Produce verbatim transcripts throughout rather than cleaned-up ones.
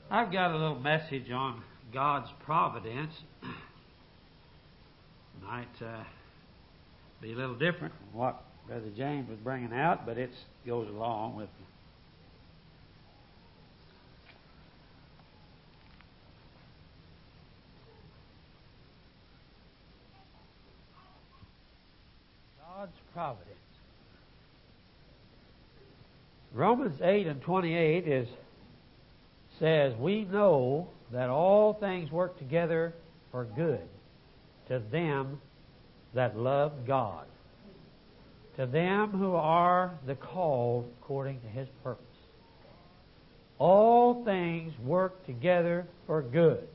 I've got a little message on God's providence. Might uh, be a little different from what Brother James was bringing out, but it goes along with God's providence. Romans eight and twenty-eight is says, "We know that all things work together for good to them that love God, to them who are the called according to His purpose." All things work together for good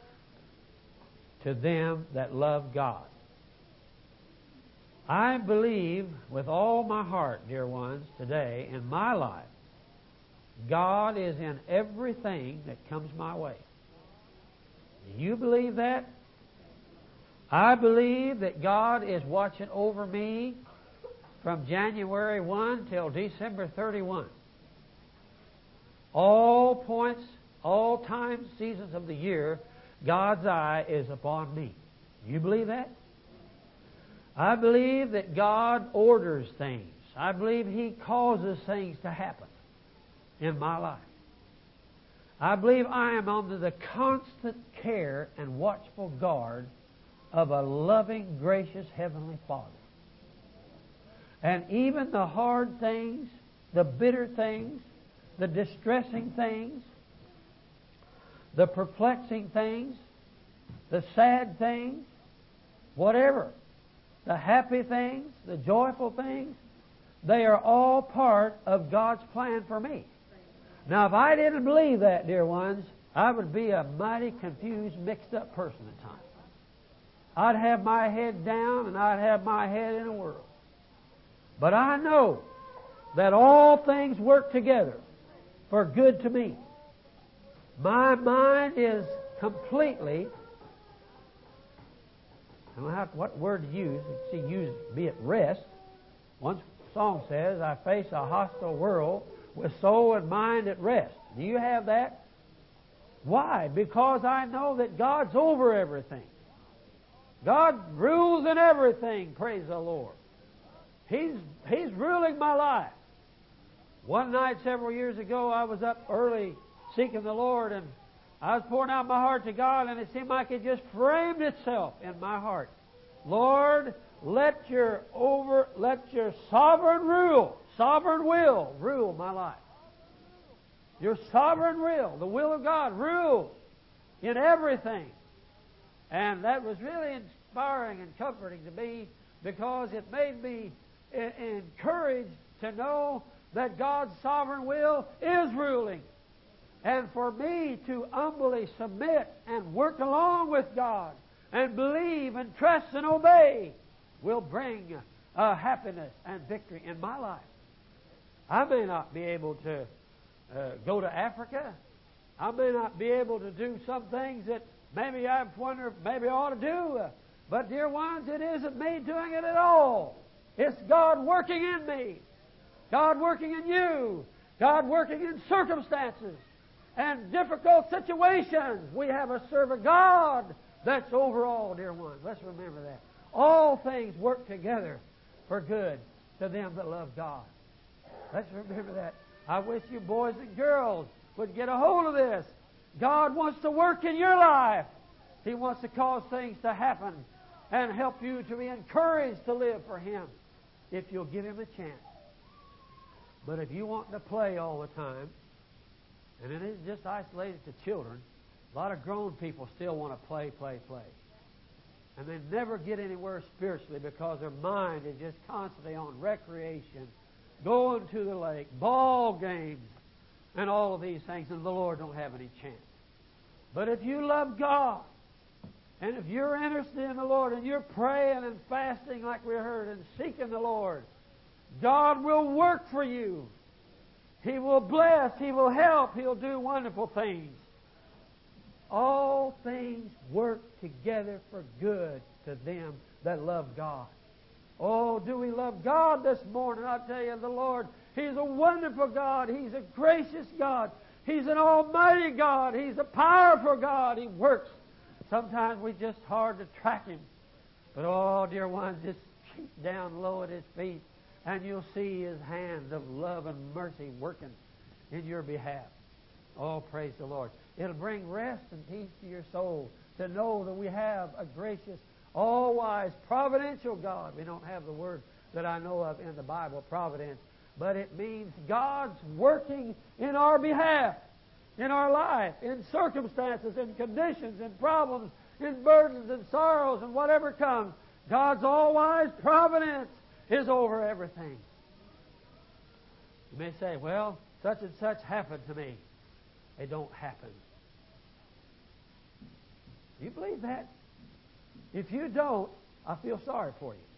to them that love God. I believe with all my heart, dear ones, today in my life, God is in everything that comes my way. Do you believe that? I believe that God is watching over me from January first till December thirty-first. All points, all times, seasons of the year, God's eye is upon me. Do you believe that? I believe that God orders things. I believe He causes things to happen in my life. I believe I am under the constant care and watchful guard of a loving, gracious Heavenly Father. And even the hard things, the bitter things, the distressing things, the perplexing things, the sad things, whatever, the happy things, the joyful things, they are all part of God's plan for me. Now, if I didn't believe that, dear ones, I would be a mighty confused, mixed up person at times. I'd have my head down and I'd have my head in a whirl. But I know that all things work together for good to me. My mind is completely, I don't know how, what word to use. See, use be at rest. One song says, "I face a hostile world with soul and mind at rest." Do you have that? Why? Because I know that God's over everything. God rules in everything, praise the Lord. He's, He's ruling my life. One night several years ago, I was up early seeking the Lord, and I was pouring out my heart to God, and it seemed like it just framed itself in my heart. Lord, let your over, let your sovereign rule, sovereign will, rule my life. Your sovereign will, the will of God, rule in everything. And that was really inspiring and comforting to me, because it made me encouraged to know that God's sovereign will is ruling. And for me to humbly submit and work along with God and believe and trust and obey will bring uh, happiness and victory in my life. I may not be able to uh, go to Africa. I may not be able to do some things that maybe I wonder maybe I ought to do. Uh, but, dear ones, it isn't me doing it at all. It's God working in me. God working in you. God working in circumstances and difficult situations. We have a servant God that's over all, dear ones. Let's remember that. All things work together for good to them that love God. Let's remember that. I wish you boys and girls would get a hold of this. God wants to work in your life. He wants to cause things to happen and help you to be encouraged to live for Him if you'll give Him a chance. But if you want to play all the time, and it isn't just isolated to children, a lot of grown people still want to play, play, play. And they never get anywhere spiritually because their mind is just constantly on recreation, going to the lake, ball games, and all of these things, and the Lord don't have any chance. But if you love God, and if you're interested in the Lord, and you're praying and fasting like we heard, and seeking the Lord, God will work for you. He will bless. He will help. He'll do wonderful things. All things work together for good to them that love God. Oh, do we love God this morning? I tell you, the Lord, He's a wonderful God. He's a gracious God. He's an almighty God. He's a powerful God. He works. Sometimes we just hard to track Him. But, oh, dear one, just keep down low at His feet, and you'll see His hand of love and mercy working in your behalf. Oh, praise the Lord. It'll bring rest and peace to your soul to know that we have a gracious, all-wise, providential God. We don't have the word that I know of in the Bible, providence, but it means God's working in our behalf, in our life, in circumstances, in conditions, in problems, in burdens, and sorrows, and whatever comes. God's all-wise providence is over everything. You may say, well, such and such happened to me. It don't happen. Do you believe that? If you don't, I feel sorry for you.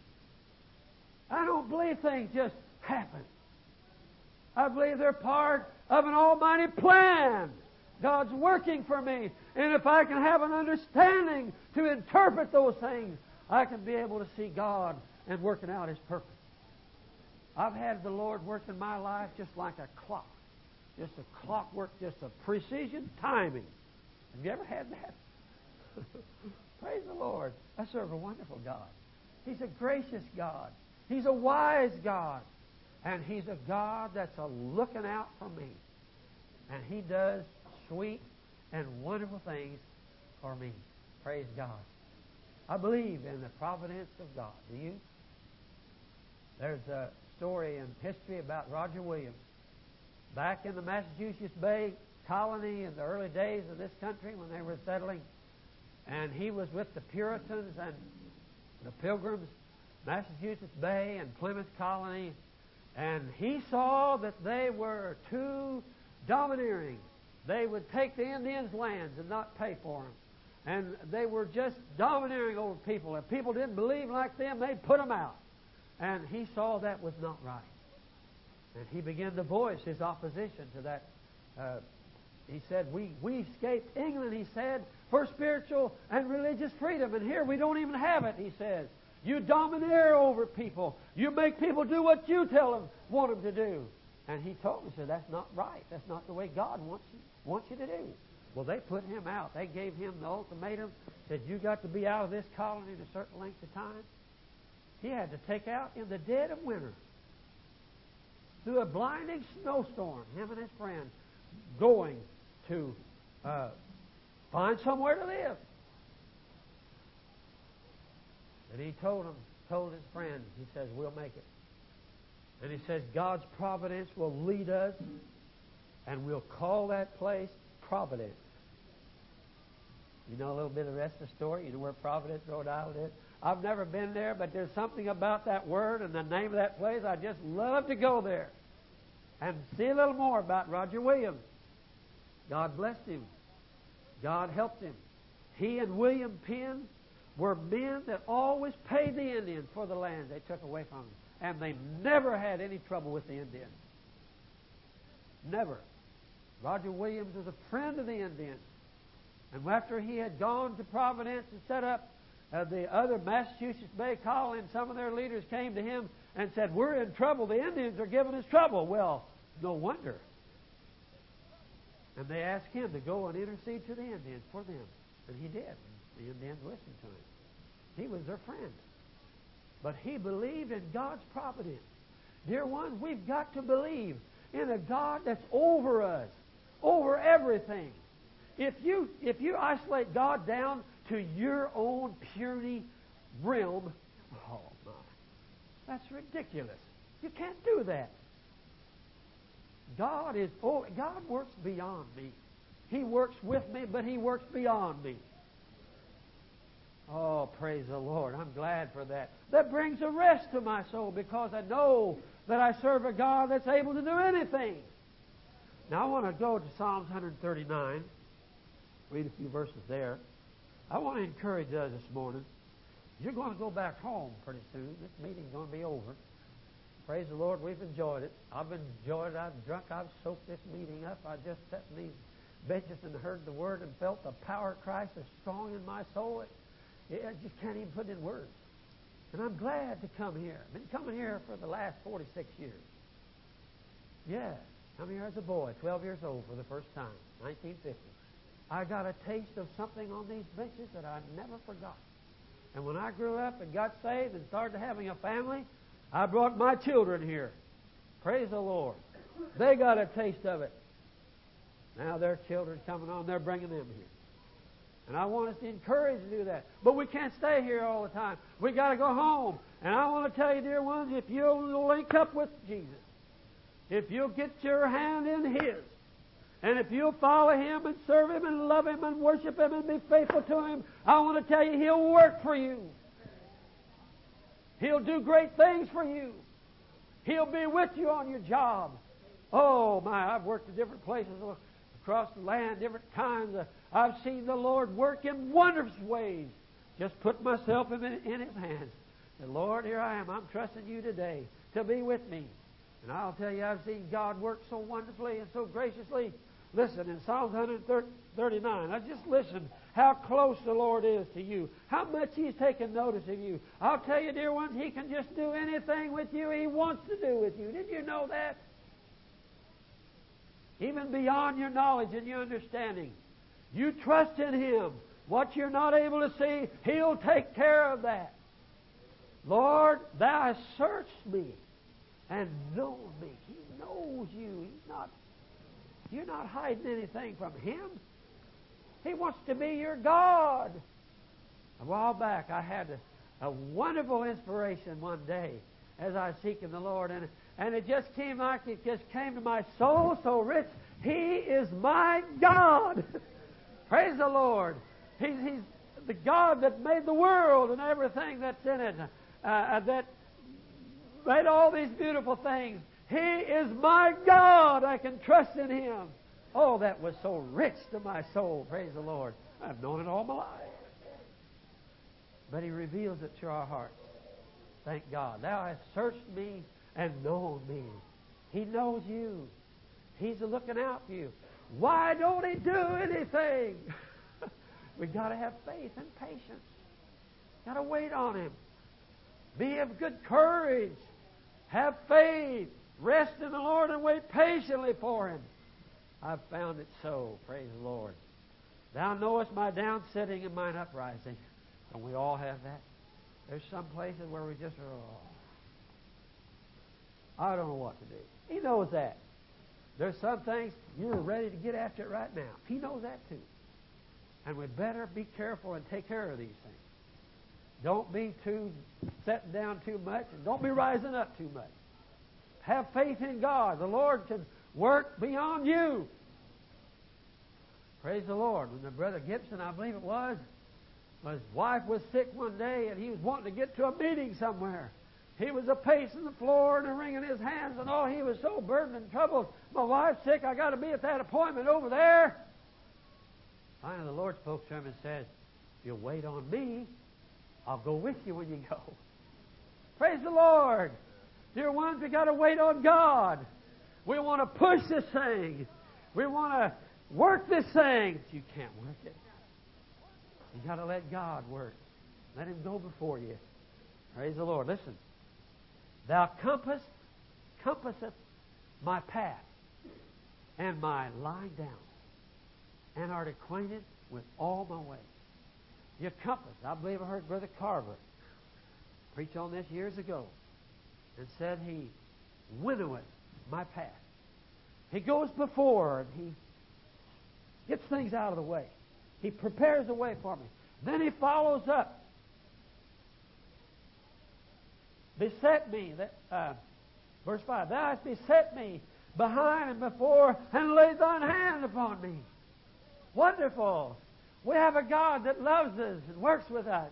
I don't believe things just happen. I believe they're part of an almighty plan. God's working for me. And if I can have an understanding to interpret those things, I can be able to see God and working out His purpose. I've had the Lord work in my life just like a clock. Just a clockwork, just a precision timing. Have you ever had that? Praise the Lord. I serve a wonderful God. He's a gracious God. He's a wise God. And He's a God that's a looking out for me. And He does sweet and wonderful things for me. Praise God. I believe in the providence of God. Do you? There's a story in history about Roger Williams. Back in the Massachusetts Bay Colony in the early days of this country when they were settling, and he was with the Puritans and the Pilgrims, Massachusetts Bay and Plymouth Colony, and he saw that they were too domineering. They would take the Indians' lands and not pay for them. And they were just domineering over people. If people didn't believe like them, they'd put them out. And he saw that was not right. And he began to voice his opposition to that. Uh, he said, we, we escaped England, he said, for spiritual and religious freedom. And here we don't even have it, he says. You domineer over people. You make people do what you tell them, want them to do. And he told me, he said, that's not right. That's not the way God wants you, wants you to do. Well, they put him out. They gave him the ultimatum, said, you got to be out of this colony in a certain length of time. He had to take out in the dead of winter, through a blinding snowstorm, him and his friend going to uh, find somewhere to live. And he told him, told his friends, he says, we'll make it. And he says, God's providence will lead us, and we'll call that place Providence. You know a little bit of the rest of the story? You know where Providence, Rhode Island is? I've never been there, but there's something about that word and the name of that place. I just love to go there and see a little more about Roger Williams. God blessed him. God helped him. He and William Penn were men that always paid the Indians for the land they took away from them. And they never had any trouble with the Indians. Never. Roger Williams was a friend of the Indians. And after he had gone to Providence and set up uh, the other Massachusetts Bay Colony, and some of their leaders came to him and said, we're in trouble. The Indians are giving us trouble. Well, no wonder. And they asked him to go and intercede to the Indians for them. And he did. The Indians listened to him. He was their friend. But he believed in God's providence. Dear ones, we've got to believe in a God that's over us, over everything. If you if you isolate God down to your own puny realm, oh my, that's ridiculous. You can't do that. God is oh, God works beyond me. He works with me, but He works beyond me. Oh, praise the Lord. I'm glad for that. That brings a rest to my soul because I know that I serve a God that's able to do anything. Now I want to go to Psalms one thirty-nine. Read a few verses there. I want to encourage us this morning. You're going to go back home pretty soon. This meeting's going to be over. Praise the Lord, we've enjoyed it. I've enjoyed it. I've drunk. I've soaked this meeting up. I just sat in these benches and heard the Word and felt the power of Christ as strong in my soul. It, it, I just can't even put it in words. And I'm glad to come here. I've been coming here for the last forty-six years. Yeah. Come here as a boy, twelve years old for the first time, nineteen fifty. I got a taste of something on these benches that I never forgot. And when I grew up and got saved and started having a family, I brought my children here. Praise the Lord. They got a taste of it. Now their children coming on, they're bringing them here. And I want us to encourage to do that. But we can't stay here all the time. We got to go home. And I want to tell you, dear ones, if you'll link up with Jesus, if you'll get your hand in His, and if you'll follow Him and serve Him and love Him and worship Him and be faithful to Him, I want to tell you, He'll work for you. He'll do great things for you. He'll be with you on your job. Oh, my, I've worked in different places across the land, different times. I've seen the Lord work in wondrous ways. Just put myself in, in His hands. And Lord, here I am. I'm trusting You today to be with me. And I'll tell you, I've seen God work so wonderfully and so graciously. Listen, in Psalm one thirty-nine, I just listen how close the Lord is to you, how much He's taken notice of you. I'll tell you, dear ones, He can just do anything with you He wants to do with you. Did you know that? Even beyond your knowledge and your understanding. You trust in Him. What you're not able to see, He'll take care of that. Lord, Thou hast searched me and known me. He knows you. He's not, you're not hiding anything from Him. He wants to be your God. A while back, I had a, a wonderful inspiration one day as I was seeking the Lord, and and it just came like it just came to my soul so rich. He is my God. Praise the Lord. He's, he's the God that made the world and everything that's in it, uh, that made all these beautiful things. He is my God. I can trust in Him. Oh, that was so rich to my soul. Praise the Lord. I've known it all my life. But He reveals it to our hearts. Thank God. Thou hast searched me and known me. He knows you. He's looking out for you. Why don't He do anything? We've got to have faith and patience. Got to wait on Him. Be of good courage. Have faith. Rest in the Lord and wait patiently for Him. I've found it so. Praise the Lord. Thou knowest my down sitting and mine uprising. Don't we all have that? There's some places where we just are, oh, I don't know what to do. He knows that. There's some things you're ready to get after it right now. He knows that too. And we better be careful and take care of these things. Don't be too setting down too much, and don't be rising up too much. Have faith in God. The Lord can work beyond you. Praise the Lord. When the Brother Gibson, I believe it was, his wife was sick one day, and he was wanting to get to a meeting somewhere. He was a pacing the floor and a wringing his hands, and oh, he was so burdened and troubled. My wife's sick. I got to be at that appointment over there. Finally, the Lord spoke to him and said, "If you'll wait on me, I'll go with you when you go." Praise the Lord. Dear ones, we got to wait on God. We want to push this thing. We want to work this thing. But you can't work it. You got to let God work. Let Him go before you. Praise the Lord. Listen. Thou compass, compasseth my path and my lying down, and art acquainted with all my ways. Your compass. I believe I heard Brother Carver preach on this years ago, and said He winnoweth my path. He goes before and He gets things out of the way. He prepares the way for me. Then He follows up. Beset me, that, uh, verse five, Thou hast beset me behind and before, and laid Thine hand upon me. Wonderful. We have a God that loves us and works with us.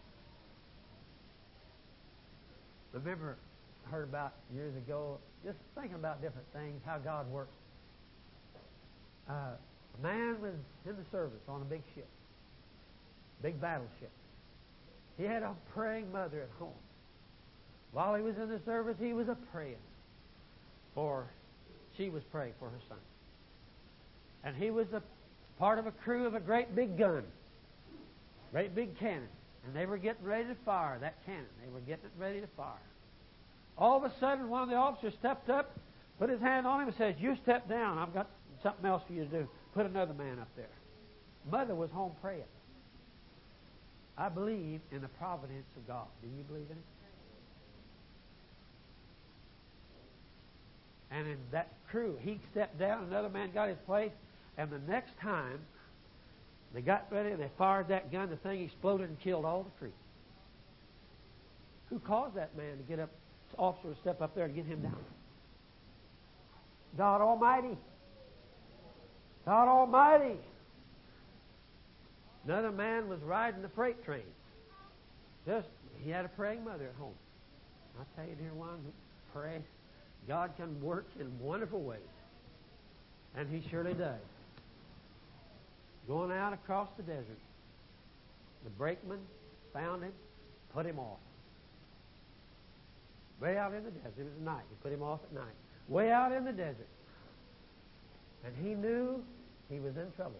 Remember, I heard about years ago, just thinking about different things, how God works. Uh, a man was in the service on a big ship, big battleship. He had a praying mother at home. While he was in the service, he was a praying for, she was praying for her son. And he was a part of a crew of a great big gun, great big cannon. And they were getting ready to fire that cannon. They were getting it ready to fire. All of a sudden, one of the officers stepped up, put his hand on him and says, you step down. I've got something else for you to do. Put another man up there. Mother was home praying. I believe in the providence of God. Do you believe in it? And in that crew, he stepped down, another man got his place, and the next time they got ready and they fired that gun, the thing exploded and killed all the crew. Who caused that man to get up, this officer to step up there and get him down? God Almighty. God Almighty. Another man was riding the freight train. Just, he had a praying mother at home. I tell you, dear one, pray. God can work in wonderful ways. And He surely does. Going out across the desert, the brakeman found him, put him off. Way out in the desert. It was night. He put him off at night. Way out in the desert. And he knew he was in trouble.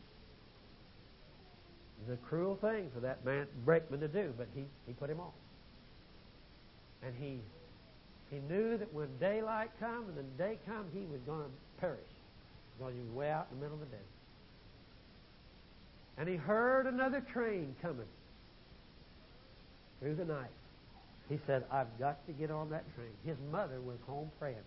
It was a cruel thing for that man, brakeman, to do, but he, he put him off. And he he knew that when daylight come and the day come, he was going to perish. Because he was way out in the middle of the desert. And he heard another train coming through the night. He said, I've got to get on that train. His mother was home praying.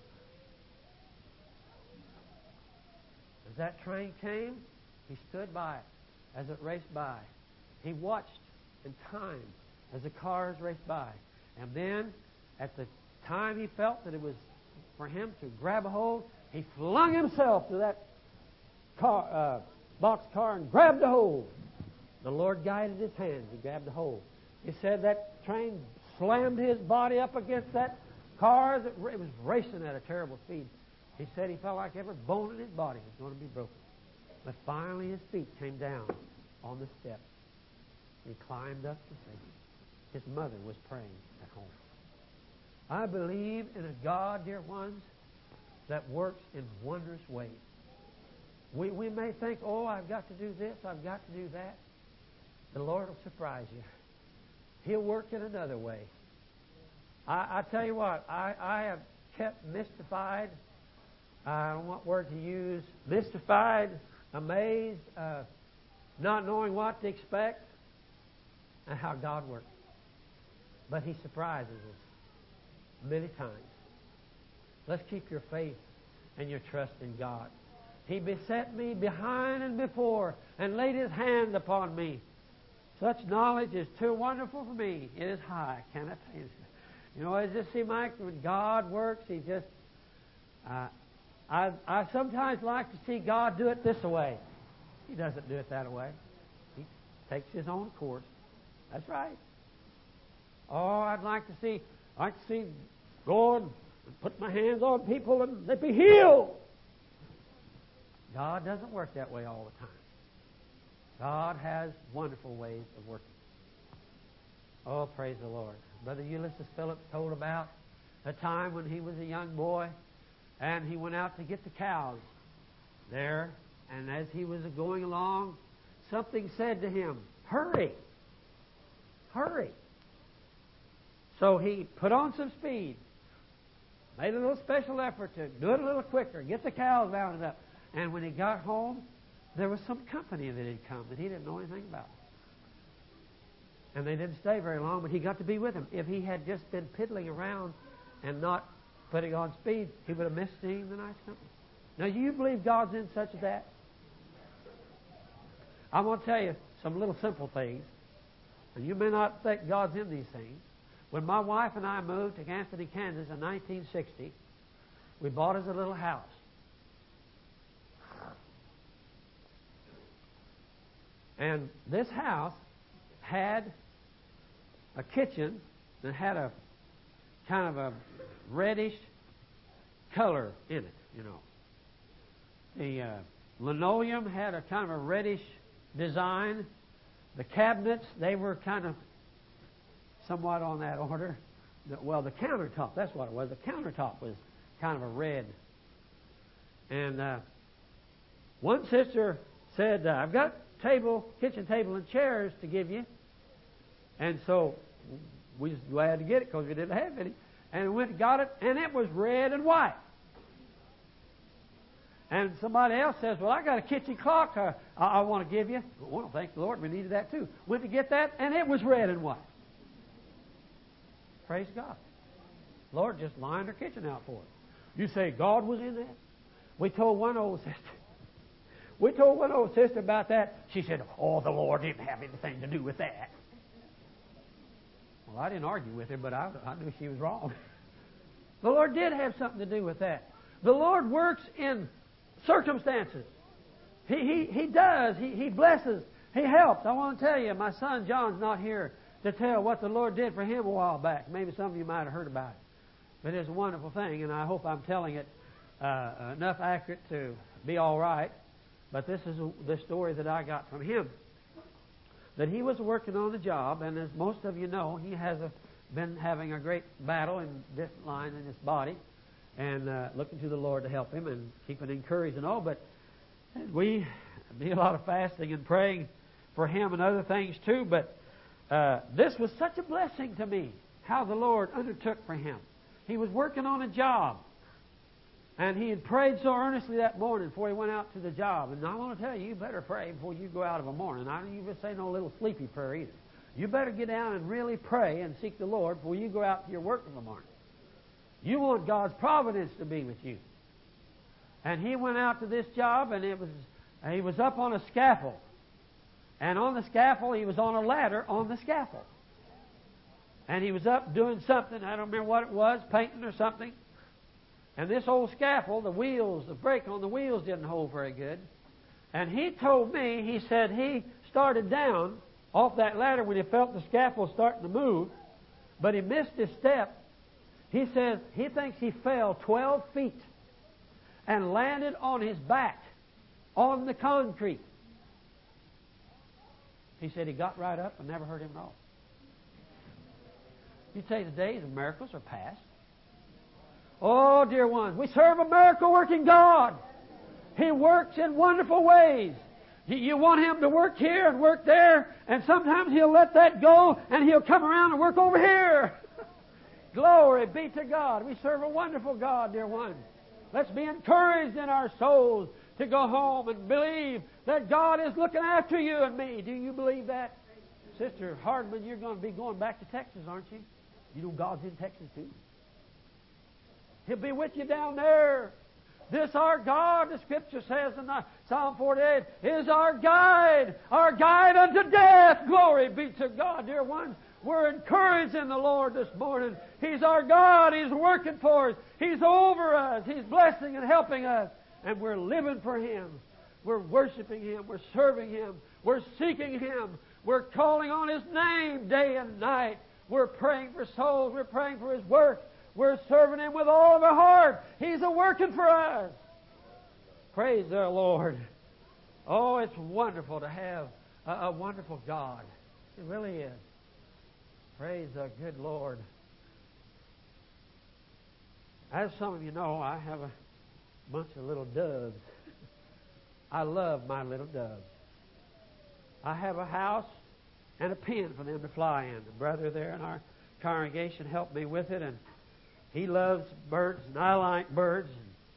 As that train came, he stood by it as it raced by. He watched in time as the cars raced by. And then, at the time he felt that it was for him to grab a hold, he flung himself to that car, uh, box car and grabbed a hold. The Lord guided his hands. He grabbed a hold. He said that train slammed his body up against that car. That it was racing at a terrible speed. He said he felt like every bone in his body was going to be broken. But finally his feet came down on the steps. He climbed up to safety. His mother was praying at home. I believe in a God, dear ones, that works in wondrous ways. We, we may think, oh, I've got to do this, I've got to do that. The Lord will surprise you. He'll work in another way. I, I tell you what, I, I have kept mystified. I don't know what word to use. Mystified, amazed, uh, not knowing what to expect, and how God works. But He surprises us many times. Let's keep your faith and your trust in God. He beset me behind and before and laid His hand upon me. Such knowledge is too wonderful for me. It is high. Can I tell you? You know, it just seems like when God works, He just... Uh, I, I sometimes like to see God do it this way. He doesn't do it that way. He takes His own course. That's right. Oh, I'd like to see... I like to see Lord put my hands on people and they be healed. God doesn't work that way all the time. God has wonderful ways of working. Oh, praise the Lord. Brother Ulysses Phillips told about a time when he was a young boy and he went out to get the cows there. And as he was going along, something said to him, hurry, hurry. So he put on some speed, made a little special effort to do it a little quicker, get the cows rounded up. And when he got home, there was some company that had come that he didn't know anything about. And they didn't stay very long, but he got to be with them. If he had just been piddling around and not putting on speed, he would have missed seeing the nice company. Now, do you believe God's in such as that? I'm going to tell you some little simple things. And you may not think God's in these things. When my wife and I moved to Anthony, Kansas in nineteen sixty, we bought us a little house. And this house had a kitchen that had a kind of a reddish color in it, you know. The uh, linoleum had a kind of a reddish design. The cabinets, they were kind of somewhat on that order. Well, the countertop, that's what it was. The countertop was kind of a red. And uh, one sister said, uh, I've got table, kitchen table and chairs to give you. And so we was glad to get it because we didn't have any. And we went and got it, and it was red and white. And somebody else says, well, I got a kitchen clock uh, I, I want to give you. Well, thank the Lord, we needed that too. Went to get that, and it was red and white. Praise God. Lord just lined her kitchen out for us. You say God was in that? We told one old sister. We told one old sister about that. She said, oh, the Lord didn't have anything to do with that. Well, I didn't argue with her, but I, I knew she was wrong. The Lord did have something to do with that. The Lord works in circumstances. He, he, he does. He, he blesses. He helps. I want to tell you, my son John's not here to tell what the Lord did for him a while back. Maybe some of you might have heard about it. But it's a wonderful thing, and I hope I'm telling it uh, enough accurate to be all right. But this is a, the story that I got from him. That he was working on the job, and as most of you know, he has a, been having a great battle in different lines in his body, and uh, looking to the Lord to help him and keep him encouraged and all. But we did a lot of fasting and praying for him and other things too. But uh, this was such a blessing to me, how the Lord undertook for him. He was working on a job. And he had prayed so earnestly that morning before he went out to the job. And I want to tell you, you better pray before you go out of a morning. I don't even say no little sleepy prayer either. You better get down and really pray and seek the Lord before you go out to your work in the morning. You want God's providence to be with you. And he went out to this job, and it was he was up on a scaffold. And on the scaffold, he was on a ladder on the scaffold. And he was up doing something. I don't remember what it was, painting or something. And this old scaffold, the wheels, the brake on the wheels didn't hold very good. And he told me, he said he started down off that ladder when he felt the scaffold starting to move, but he missed his step. He says he thinks he fell twelve feet and landed on his back on the concrete. He said he got right up and never hurt him at all. You say the days of miracles are past. Oh, dear ones, we serve a miracle-working God. He works in wonderful ways. You want Him to work here and work there, and sometimes He'll let that go, and He'll come around and work over here. Glory be to God. We serve a wonderful God, dear ones. Let's be encouraged in our souls to go home and believe that God is looking after you and me. Do you believe that? Sister Hardman, you're going to be going back to Texas, aren't you? You know God's in Texas, too. He'll be with you down there. This our God, the Scripture says in Psalm forty-eight, is our guide, our guide unto death. Glory be to God, dear ones. We're encouraged in the Lord this morning. He's our God. He's working for us. He's over us. He's blessing and helping us. And we're living for Him. We're worshiping Him. We're serving Him. We're seeking Him. We're calling on His name day and night. We're praying for souls. We're praying for His work. We're serving Him with all of our heart. He's a working for us. Praise the Lord. Oh, it's wonderful to have a, a wonderful God. It really is. Praise the good Lord. As some of you know, I have a bunch of little doves. I love my little doves. I have a house and a pen for them to fly in. The brother there in our congregation helped me with it, and he loves birds, and I like birds.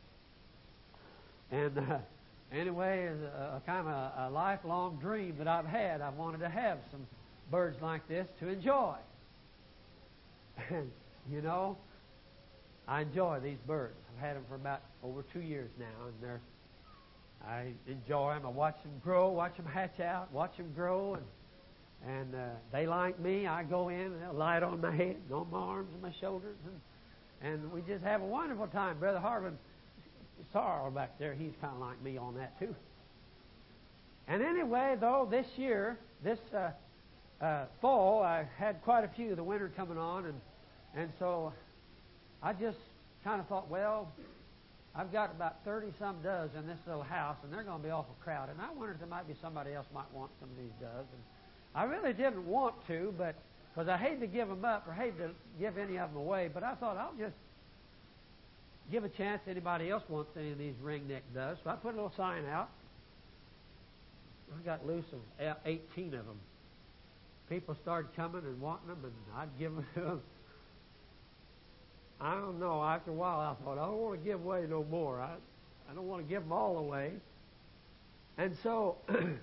And uh, anyway, it's a, a kind of a, a lifelong dream that I've had. I've wanted to have some birds like this to enjoy. And, you know, I enjoy these birds. I've had them for about over two years now, and they're, I enjoy them. I watch them grow, watch them hatch out, watch them grow, and and uh, they like me. I go in, and they'll light on my head, and on my arms and my shoulders, and, and we just have a wonderful time. Brother Harlan Sorrel back there, he's kind of like me on that too. And anyway, though, this year, this uh, uh, fall, I had quite a few. The winter coming on, and and so I just kind of thought, well, I've got about thirty-some doves in this little house, and they're going to be awful crowded. And I wondered if there might be somebody else might want some of these doves. And I really didn't want to, but because I hate to give them up or hate to give any of them away, but I thought I'll just give a chance if anybody else wants any of these ring-necked doves. So I put a little sign out. I got loose of eighteen of them. People started coming and wanting them, and I'd give them to them. I don't know. After a while, I thought, I don't want to give away no more. I, I don't want to give them all away. And so,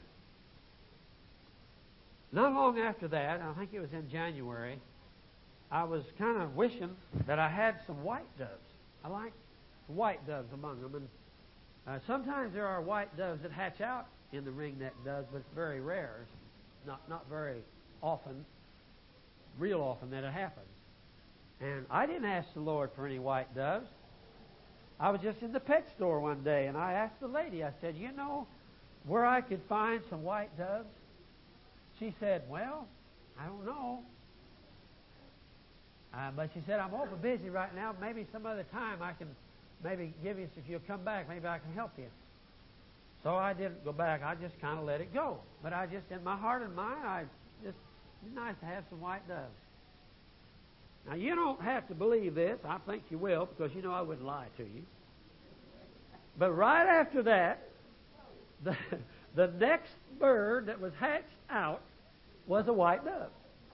not long after that, I think it was in January, I was kind of wishing that I had some white doves. I like white doves among them. And uh, sometimes there are white doves that hatch out in the ringneck doves, but it's very rare. It's not, not very often, real often that it happens. And I didn't ask the Lord for any white doves. I was just in the pet store one day, and I asked the lady, I said, you know where I could find some white doves? She said, well, I don't know. Uh, but she said, I'm awful busy right now. Maybe some other time I can maybe give you, if you'll come back, maybe I can help you. So I didn't go back. I just kind of let it go. But I just, in my heart and mind, I just, it'd be nice to have some white doves. Now, you don't have to believe this. I think you will, because you know I wouldn't lie to you. But right after that, the, the next bird that was hatched out was a white dove.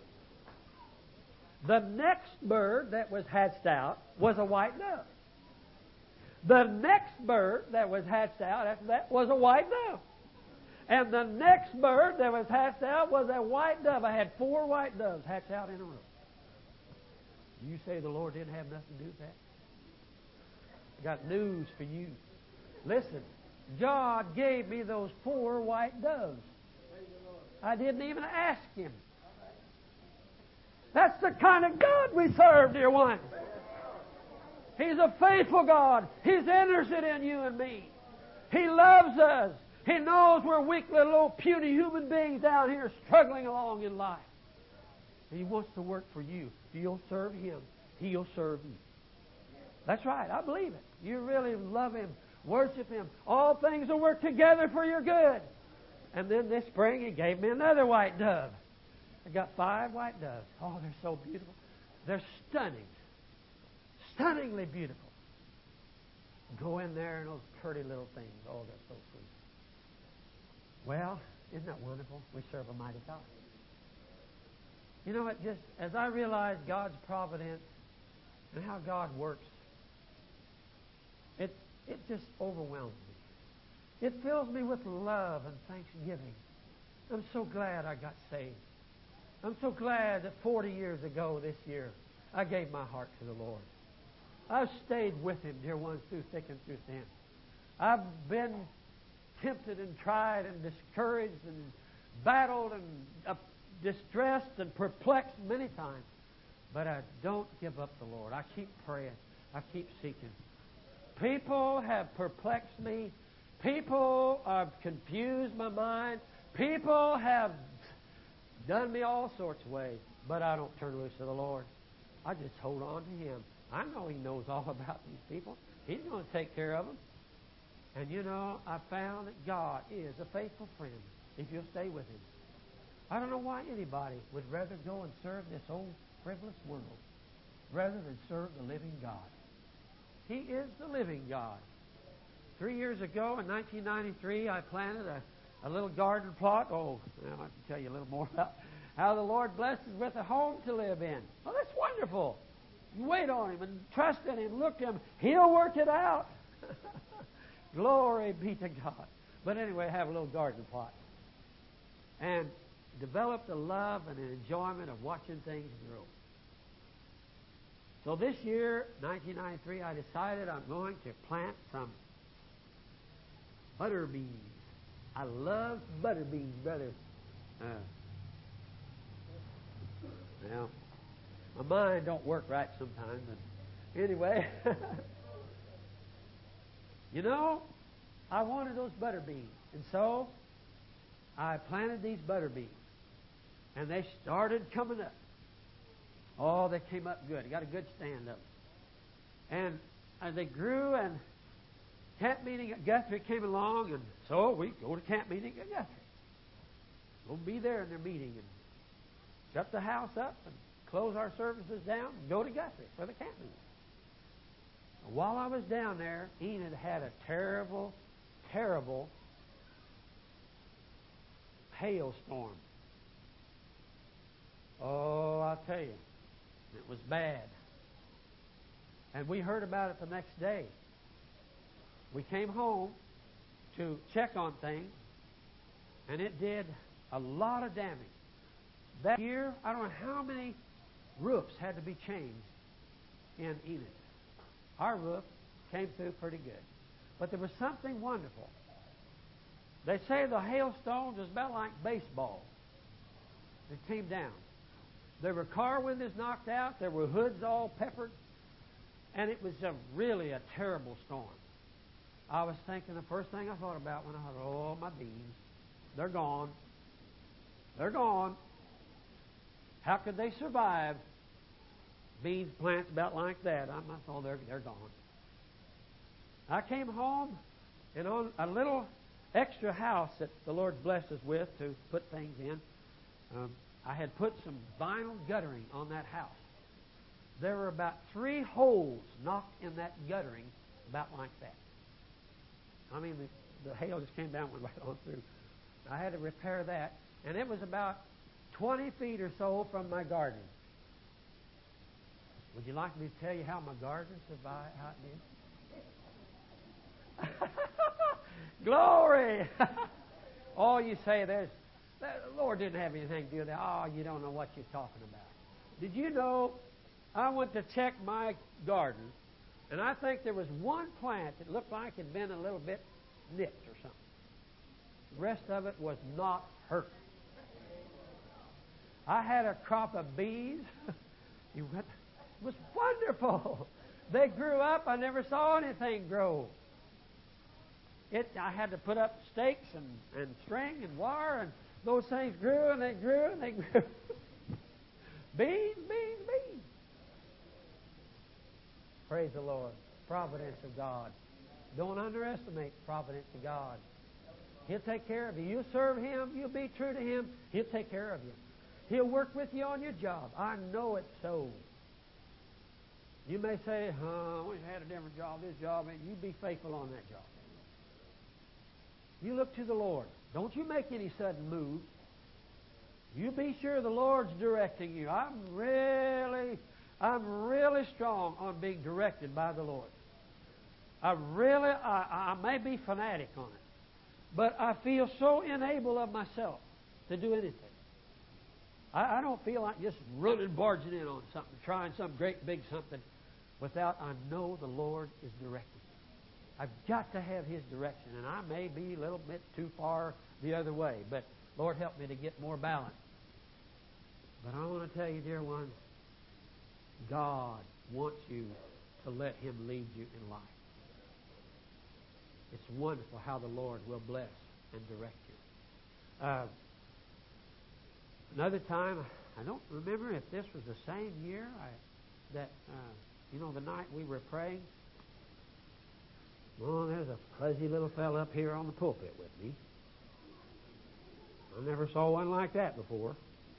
The next bird that was hatched out was a white dove. The next bird that was hatched out after that was a white dove. And the next bird that was hatched out was a white dove. I had four white doves hatched out in a row. You say the Lord didn't have nothing to do with that? I got news for you. Listen, God gave me those four white doves. I didn't even ask Him. That's the kind of God we serve, dear one. He's a faithful God. He's interested in you and me. He loves us. He knows we're weak little old puny human beings down here struggling along in life. He wants to work for you. If you'll serve Him, He'll serve you. That's right. I believe it. You really love Him. Worship Him. All things will work together for your good. And then this spring He gave me another white dove. I got five white doves. Oh, they're so beautiful. They're stunning. Stunningly beautiful. Go in there and those pretty little things. Oh, they're so sweet. Well, isn't that wonderful? We serve a mighty God. You know, it just, as I realize God's providence and how God works, it it just overwhelms me. It fills me with love and thanksgiving. I'm so glad I got saved. I'm so glad that forty years ago this year, I gave my heart to the Lord. I've stayed with Him, dear ones, through thick and through thin. I've been tempted and tried and discouraged and battled and uh, distressed and perplexed many times. But I don't give up the Lord. I keep praying. I keep seeking. People have perplexed me. People have confused my mind. People have done me all sorts of ways. But I don't turn loose to the Lord. I just hold on to Him. I know He knows all about these people. He's going to take care of them. And you know, I found that God is a faithful friend if you'll stay with Him. I don't know why anybody would rather go and serve this old frivolous world rather than serve the living God. He is the living God. Three years ago, in nineteen ninety-three, I planted a, a little garden plot. Oh, well, I can tell you a little more about how the Lord blessed us with a home to live in. Well, that's wonderful. You wait on Him and trust in Him. Look to Him. He'll work it out. Glory be to God. But anyway, I have a little garden plot. And developed a love and an enjoyment of watching things grow. So this year, nineteen ninety-three, I decided I'm going to plant some butter beans. I love butter beans, brother. Uh, well, my mind don't work right sometimes. But anyway, you know, I wanted those butter beans. And so I planted these butter beans. And they started coming up. Oh, they came up good. Got a good stand up. And uh, they grew, and camp meeting at Guthrie came along, and so we go to camp meeting at Guthrie. We'll be there in their meeting and shut the house up and close our services down and go to Guthrie for the camp meeting. And while I was down there, Enid had a terrible, terrible hailstorm. Oh, I'll tell you, it was bad. And we heard about it the next day. we came home to check on things, and it did a lot of damage. That year, I don't know how many roofs had to be changed in Enid. Our roof came through pretty good. But there was something wonderful. They say the hailstones was about like baseball. It came down. There were car windows knocked out. There were hoods all peppered. And it was a, really a terrible storm. I was thinking, the first thing I thought about when I thought, oh, my beans. They're gone. They're gone. How could they survive? Beans plants about like that. I thought, they're, they're gone. I came home, and on a little extra house that the Lord blessed us with to put things in, um, I had put some vinyl guttering on that house. There were about three holes knocked in that guttering, about like that. I mean, the, the hail just came down and went right on through. I had to repair that, and it was about twenty feet or so from my garden. Would you like me to tell you how my garden survived, how it did? Glory! Oh, you say there's, the Lord didn't have anything to do with that. Oh, you don't know what you're talking about. Did you know I went to check my garden, and I think there was one plant that looked like it had been a little bit nipped or something. The rest of it was not hurt. I had a crop of bees. You went, it was wonderful. They grew up. I never saw anything grow. It, I had to put up stakes and, and string and wire, and those things grew and they grew and they grew. Beans, beans, beans. Praise the Lord. Providence of God. Don't underestimate the providence of God. He'll take care of you. You serve Him. You'll be true to Him. He'll take care of you. He'll work with you on your job. I know it's so. You may say, oh, I wish I had a different job, this job, and you be faithful on that job. You look to the Lord. Don't you make any sudden moves. You be sure the Lord's directing you. I'm really, I'm really strong on being directed by the Lord. I really, I, I may be fanatic on it, but I feel so unable of myself to do anything. I, I don't feel like just running, barging in on something, trying some great big something, without I know the Lord is directing. I've got to have His direction, and I may be a little bit too far the other way, but Lord help me to get more balance. But I want to tell you, dear ones, God wants you to let Him lead you in life. It's wonderful how the Lord will bless and direct you. Uh, another time, I don't remember if this was the same year I, that, uh, you know, the night we were praying. Oh, there's a fuzzy little fellow up here on the pulpit with me. I never saw one like that before.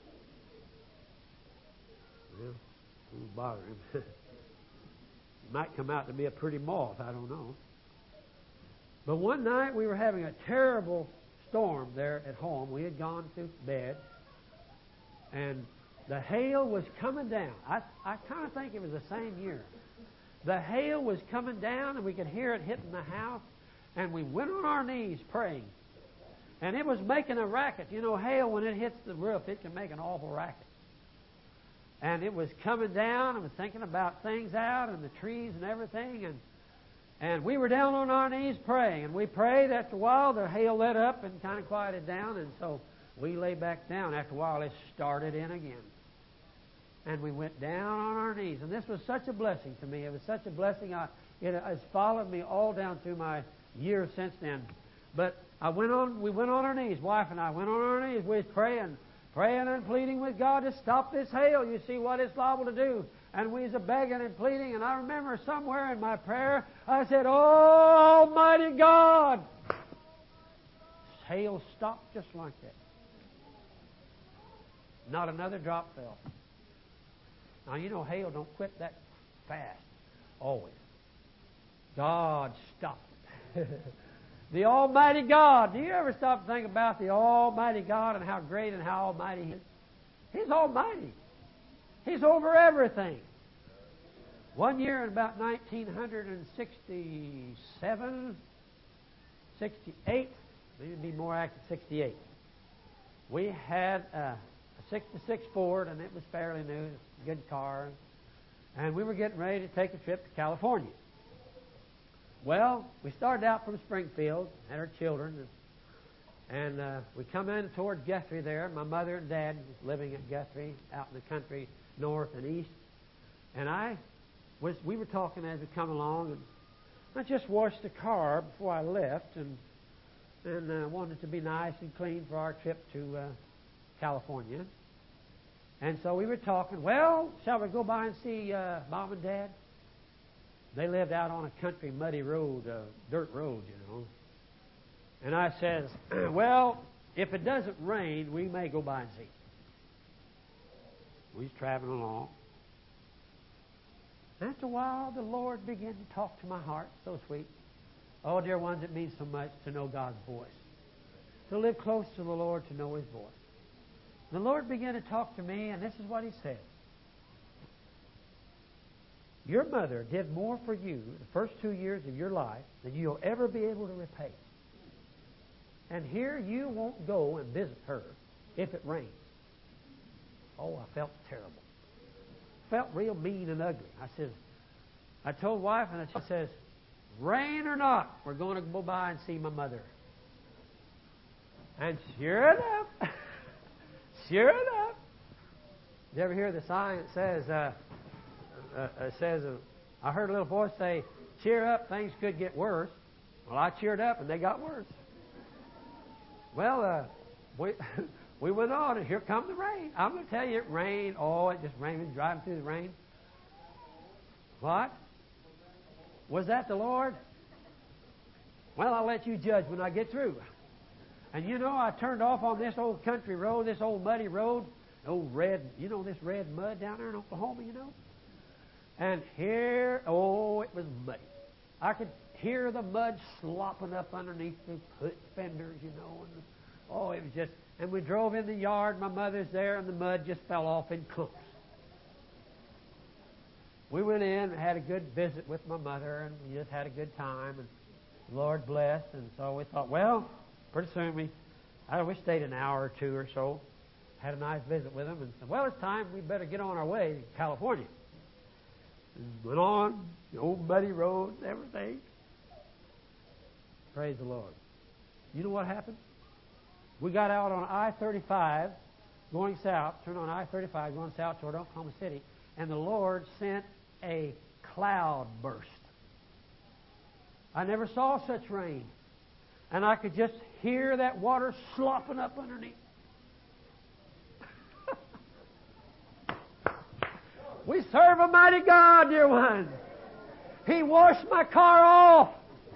Well, won't bother him. He might come out to be a pretty moth, I don't know. But one night we were having a terrible storm there at home. We had gone to bed, and the hail was coming down. I, I kind of think it was the same year. The hail was coming down, and we could hear it hitting the house, and we went on our knees praying. And it was making a racket. You know, hail, when it hits the roof, it can make an awful racket. And it was coming down, and was thinking about things out, and the trees and everything, and and we were down on our knees praying, and we prayed. After a while, the hail let up and kind of quieted down, and so we lay back down. After a while, it started in again. And we went down on our knees. And this was such a blessing to me. It was such a blessing. I, it has followed me all down through my years since then. But I went on. We went on our knees. Wife and I went on our knees. We was praying, praying and pleading with God to stop this hail. You see what it's liable to do. And we was a begging and pleading. And I remember somewhere in my prayer, I said, "Oh, Almighty God!" This hail stopped just like that. Not another drop fell. Now, you know, hail don't quit that fast, always. God stopped it. The Almighty God. Do you ever stop and think about the Almighty God and how great and how almighty He is? He's almighty. He's over everything. One year in about nineteen sixty-seven, sixty-eight, maybe be more accurate, sixty-eight, we had a, a sixty-six Ford, and it was fairly new, a good car, and we were getting ready to take a trip to California. Well, we started out from Springfield, had our children, and, and uh, we come in toward Guthrie there. My mother and dad was living at Guthrie, out in the country, north and east. And I was, we were talking as we come along, and I just washed the car before I left, and and uh, wanted it to be nice and clean for our trip to uh, California. And so we were talking, well, shall we go by and see uh, Mom and Dad? They lived out on a country muddy road, uh, dirt road, you know. And I says, well, if it doesn't rain, we may go by and see. We was traveling along. After a while, the Lord began to talk to my heart. So sweet. Oh, dear ones, it means so much to know God's voice. To live close to the Lord, to know His voice. The Lord began to talk to me, and this is what He said. Your mother did more for you the first two years of your life than you'll ever be able to repay. And here you won't go and visit her if it rains. Oh, I felt terrible. Felt real mean and ugly. I said, I told wife, and she says, rain or not, we're going to go by and see my mother. And sure enough, sure enough, did you ever hear the sign that says, uh, uh, uh, says, uh, I heard a little voice say, cheer up, things could get worse. Well, I cheered up, and they got worse. Well, uh, we we went on, and here come the rain. I'm going to tell you, it rained. Oh, it just rained. We were driving through the rain. What? Was that the Lord? Well, I'll let you judge when I get through. And you know, I turned off on this old country road, this old muddy road, old red, you know, this red mud down there in Oklahoma, you know? And here, oh, it was muddy. I could hear the mud slopping up underneath the fenders, you know. And, oh, it was just, and we drove in the yard, my mother's there, and the mud just fell off in clumps. We went in and had a good visit with my mother, and we just had a good time, and the Lord blessed. And so we thought, well, pretty soon we, I we stayed an hour or two or so, had a nice visit with them, and said, well, it's time we better get on our way to California. And went on the old muddy road and everything. Praise the Lord. You know what happened? We got out on I thirty-five going south, turned on I thirty-five going south toward Oklahoma City, and the Lord sent a cloud burst. I never saw such rain. And I could just hear that water slopping up underneath. We serve a mighty God, dear ones. He washed my car off.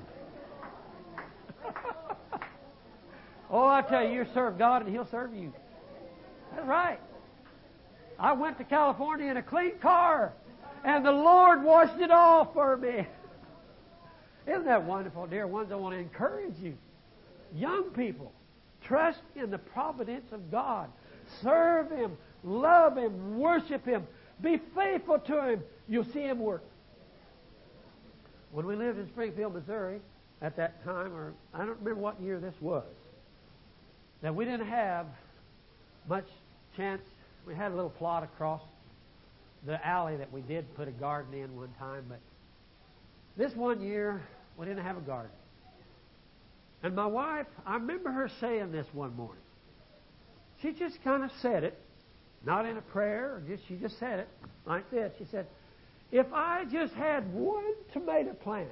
Oh, I tell you, you serve God and He'll serve you. That's right. I went to California in a clean car, and the Lord washed it off for me. Isn't that wonderful, dear ones? I want to encourage you. Young people, trust in the providence of God. Serve Him, love Him, worship Him, be faithful to Him. You'll see Him work. When we lived in Springfield, Missouri, at that time, or I don't remember what year this was, that we didn't have much chance. We had a little plot across the alley that we did put a garden in one time, but this one year, we didn't have a garden. And my wife, I remember her saying this one morning. She just kind of said it, not in a prayer, or just she just said it like this. She said, if I just had one tomato plant.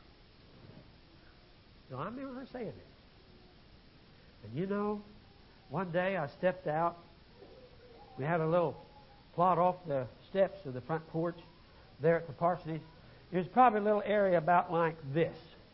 So I remember her saying it. And you know, one day I stepped out. We had a little plot off the steps of the front porch there at the parsonage. It was probably a little area about like this.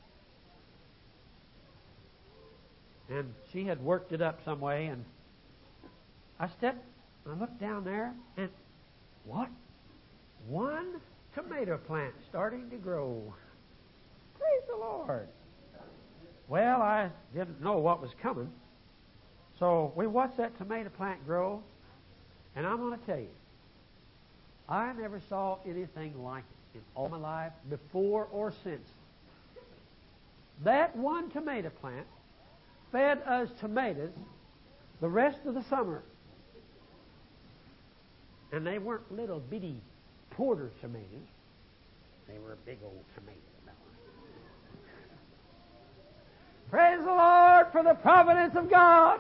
And she had worked it up some way, and I stepped, I looked down there, and what? One tomato plant starting to grow. Praise the Lord. Well, I didn't know what was coming. So we watched that tomato plant grow, and I'm going to tell you, I never saw anything like it. in all my life, before or since. That one tomato plant fed us tomatoes the rest of the summer. And they weren't little bitty porter tomatoes. They were big old tomatoes. Praise the Lord for the providence of God.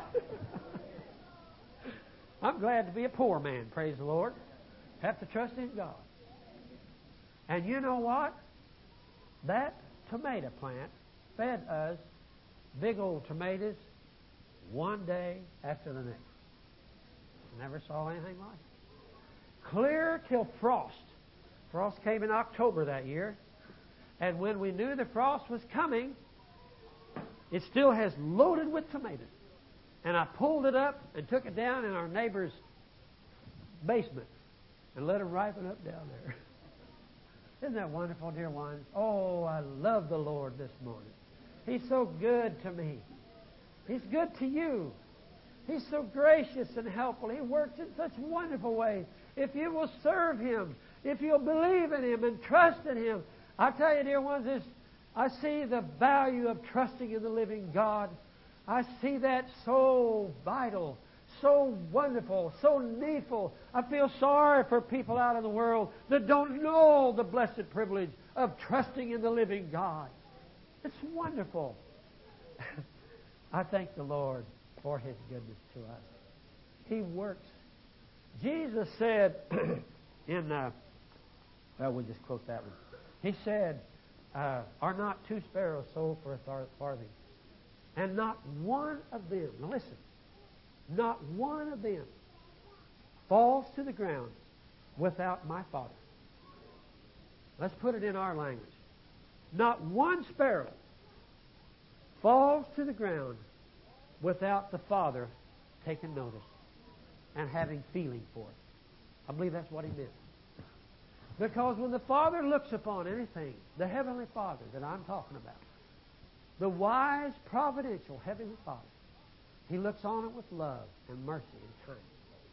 I'm glad to be a poor man, praise the Lord. Have to trust in God. And you know what? That tomato plant fed us big old tomatoes one day after the next. Never saw anything like it. Clear till frost. Frost came in October that year. And when we knew the frost was coming, it still has loaded with tomatoes. And I pulled it up and took it down in our neighbor's basement and let them ripen up down there. Isn't that wonderful, dear ones? Oh, I love the Lord this morning. He's so good to me. He's good to you. He's so gracious and helpful. He works in such wonderful ways. If you will serve Him, if you'll believe in Him and trust in Him, I tell you, dear ones, this, I see the value of trusting in the living God. I see that so vital, so wonderful, so needful. I feel sorry for people out in the world that don't know the blessed privilege of trusting in the living God. It's wonderful. I thank the Lord for His goodness to us. He works. Jesus said in, uh, well, we'll just quote that one. He said, uh, are not two sparrows sold for a farthing? And not one of them, now listen, not one of them falls to the ground without my Father. Let's put it in our language. Not one sparrow falls to the ground without the Father taking notice and having feeling for it. I believe that's what He meant. Because when the Father looks upon anything, the Heavenly Father that I'm talking about, the wise, providential Heavenly Father, He looks on it with love and mercy and kindness.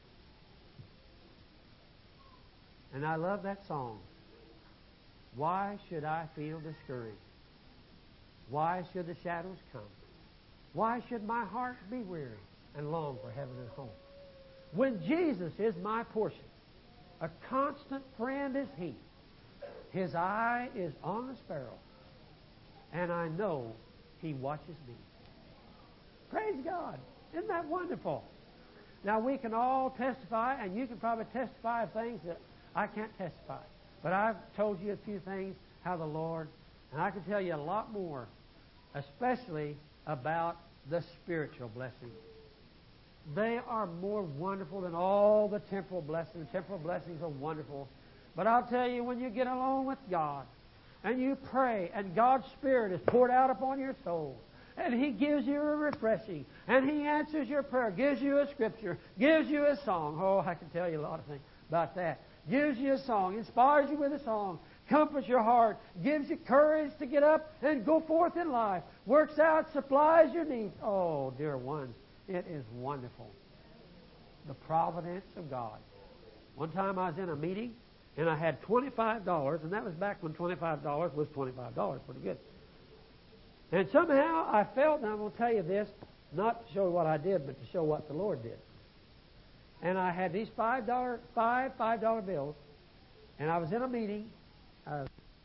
And I love that song. Why should I feel discouraged? Why should the shadows come? Why should my heart be weary and long for heaven and home? When Jesus is my portion, a constant friend is He. His eye is on the sparrow, and I know He watches me. Praise God. Isn't that wonderful? Now, we can all testify, and you can probably testify of things that I can't testify. But I've told you a few things, how the Lord, and I can tell you a lot more, especially about the spiritual blessings. They are more wonderful than all the temporal blessings. Temporal blessings are wonderful. But I'll tell you, when you get along with God, and you pray, and God's Spirit is poured out upon your soul, and He gives you a refreshing, and He answers your prayer, gives you a scripture, gives you a song. Oh, I can tell you a lot of things about that. Gives you a song, inspires you with a song, comforts your heart, gives you courage to get up and go forth in life, works out, supplies your needs. Oh, dear ones, it is wonderful. The providence of God. One time I was in a meeting, and I had twenty-five dollars, and that was back when twenty-five dollars was twenty-five dollars, pretty good. And somehow I felt, and I'm going to tell you this, not to show what I did, but to show what the Lord did. And I had these five dollar, five five dollar bills, and I was in a meeting, a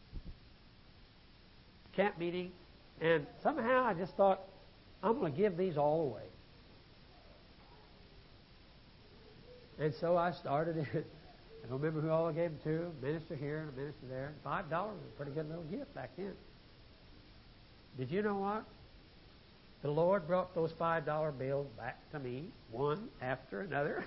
camp meeting, and somehow I just thought, I'm going to give these all away. And so I started it. I don't remember who all I gave them to, a minister here and a minister there. Five dollars was a pretty good little gift back then. Did you know what? The Lord brought those five dollar bills back to me, one after another.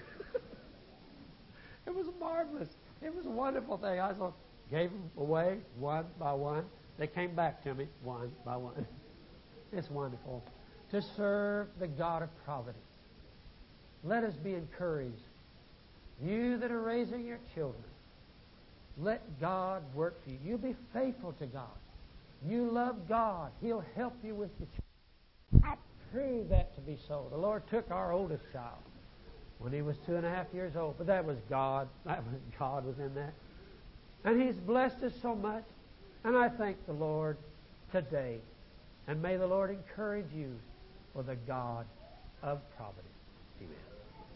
It was marvelous. It was a wonderful thing. I just gave them away one by one. They came back to me one by one. It's wonderful to serve the God of providence. Let us be encouraged. You that are raising your children, let God work for you. You be faithful to God. You love God. He'll help you with the children. I prove that to be so. The Lord took our oldest child when he was two and a half years old. But that was God. That was God was in that. And He's blessed us so much. And I thank the Lord today. And may the Lord encourage you for the God of providence.